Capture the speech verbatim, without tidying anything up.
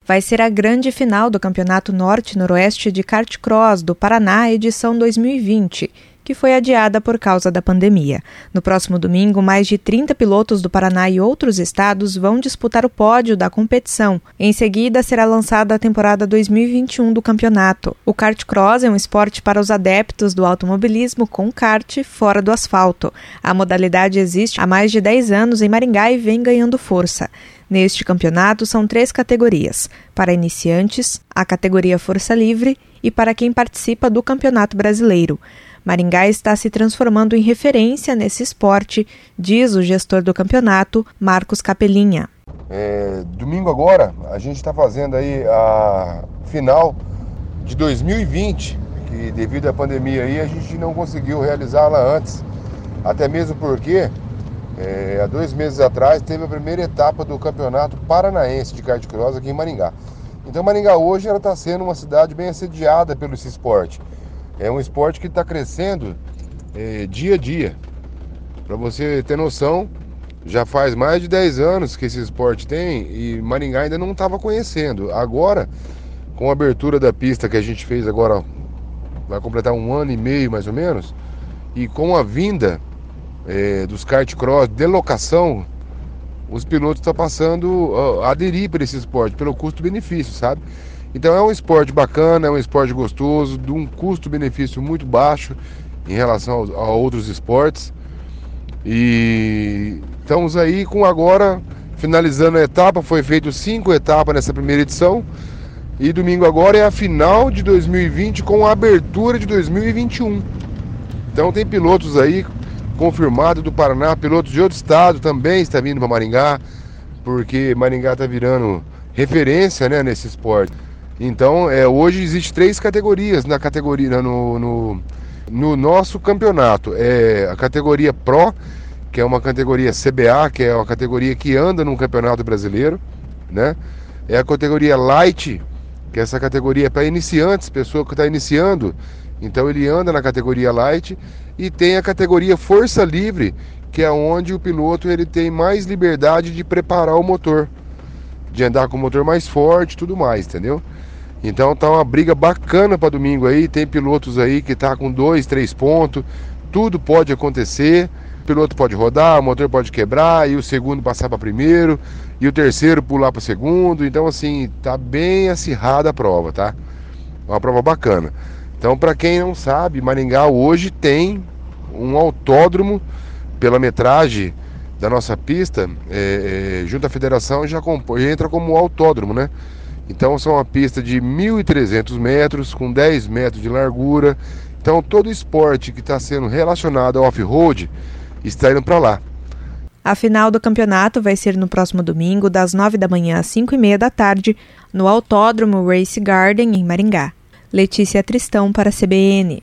vai ser a grande final do Campeonato Norte-Noroeste de Kart Cross do Paraná, edição dois mil e vinte, que foi adiada por causa da pandemia. No próximo domingo, mais de trinta pilotos do Paraná e outros estados vão disputar o pódio da competição. Em seguida, será lançada a temporada dois mil e vinte e um do campeonato. O kart cross é um esporte para os adeptos do automobilismo com kart fora do asfalto. A modalidade existe há mais de dez anos em Maringá e vem ganhando força. Neste campeonato, são três categorias: para iniciantes, a categoria Força Livre e para quem participa do Campeonato Brasileiro. Maringá está se transformando em referência nesse esporte, diz o gestor do campeonato, Marcos Capelinha. É, domingo agora, a gente está fazendo aí a final de dois mil e vinte, que devido à pandemia aí a gente não conseguiu realizá-la antes, até mesmo porque é, há dois meses atrás teve a primeira etapa do Campeonato Paranaense de Kart Cross aqui em Maringá. Então Maringá hoje está sendo uma cidade bem assediada pelo esse esporte. É um esporte que está crescendo é, dia a dia. Para você ter noção, já faz mais de dez anos que esse esporte tem e Maringá ainda não estava conhecendo. Agora, com a abertura da pista que a gente fez agora, vai completar um ano e meio mais ou menos, e com a vinda é, dos kart cross de locação, os pilotos estão passando a aderir para esse esporte, pelo custo-benefício, sabe? Então é um esporte bacana, é um esporte gostoso, de um custo-benefício muito baixo em relação a outros esportes. E estamos aí com agora, finalizando a etapa, foi feito cinco etapas nessa primeira edição. E domingo agora é a final de dois mil e vinte com a abertura de dois mil e vinte e um. Então tem pilotos aí confirmados do Paraná, pilotos de outro estado também estão vindo para Maringá, porque Maringá está virando referência, né, nesse esporte. Então, é, hoje existe três categorias na categoria no, no, no nosso campeonato. É a categoria Pro, que é uma categoria C B A, que é uma categoria que anda no Campeonato Brasileiro, né? É a categoria Light, que é essa categoria para iniciantes, pessoa que está iniciando, então ele anda na categoria Light. E tem a categoria Força Livre, que é onde o piloto ele tem mais liberdade de preparar o motor, de andar com o motor mais forte e tudo mais, entendeu? Então tá uma briga bacana para domingo aí, tem pilotos aí que tá com dois, três pontos, tudo pode acontecer, o piloto pode rodar, o motor pode quebrar, e o segundo passar para primeiro, e o terceiro pular para segundo, então assim, tá bem acirrada a prova, tá? Uma prova bacana. Então para quem não sabe, Maringá hoje tem um autódromo pela metragem da nossa pista, é, é, junto à federação já, compõe, já entra como autódromo, né? Então são uma pista de mil e trezentos metros, com dez metros de largura. Então todo esporte que está sendo relacionado ao off-road está indo para lá. A final do campeonato vai ser no próximo domingo, das nove da manhã às cinco e meia da tarde, no Autódromo Race Garden, em Maringá. Letícia Tristão para a C B N.